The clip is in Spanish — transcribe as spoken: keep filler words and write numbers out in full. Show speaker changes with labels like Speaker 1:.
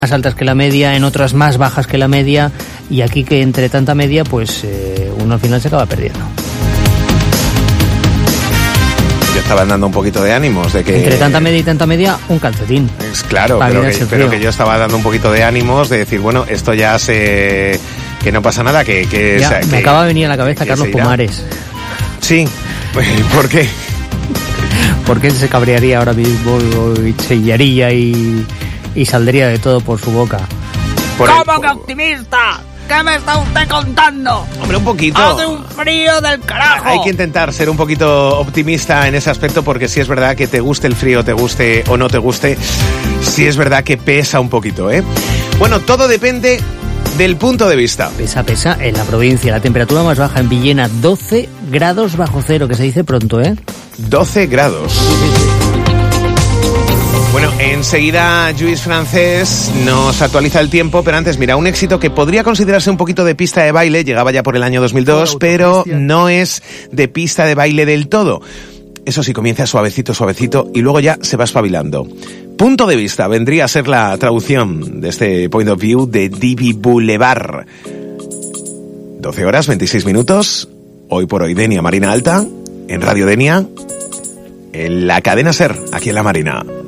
Speaker 1: más altas que la media, en otras más bajas que la media, y aquí que entre tanta media, pues eh, uno al final se acaba perdiendo.
Speaker 2: Yo estaba dando un poquito de ánimos de que...
Speaker 1: Entre tanta media y tanta media, un calcetín.
Speaker 2: Es claro, pero que, pero que yo estaba dando un poquito de ánimos de decir, bueno, esto ya se... que no pasa nada, que... que,
Speaker 1: ya,
Speaker 2: o sea,
Speaker 1: me
Speaker 2: que,
Speaker 1: acaba de venir a la cabeza Carlos Pumares.
Speaker 2: Sí, ¿por qué?
Speaker 1: Porque él se cabrearía ahora mismo y chillaría y, y saldría de todo por su boca.
Speaker 3: Por ¿Cómo el... que optimista? ¿Qué me está usted contando?
Speaker 2: Hombre, un poquito.
Speaker 3: Hace un frío del carajo.
Speaker 2: Hay que intentar ser un poquito optimista en ese aspecto, porque si es verdad que te guste el frío, te guste o no te guste, sí es verdad que pesa un poquito, ¿eh? Bueno, todo depende del punto de vista.
Speaker 1: Pesa, pesa en la provincia. La temperatura más baja en Villena, doce grados bajo cero, que se dice pronto, ¿eh?
Speaker 2: doce grados. Bueno, enseguida Lluís Francés nos actualiza el tiempo, pero antes, mira, un éxito que podría considerarse un poquito de pista de baile, llegaba ya por el año dos mil dos, pero no es de pista de baile del todo. Eso sí, comienza suavecito, suavecito, y luego ya se va espabilando. Punto de vista vendría a ser la traducción de este point of view de Divi Boulevard. doce horas, veintiséis minutos, hoy por hoy Denia Marina Alta, en Radio Denia, en la cadena SER, aquí en La Marina.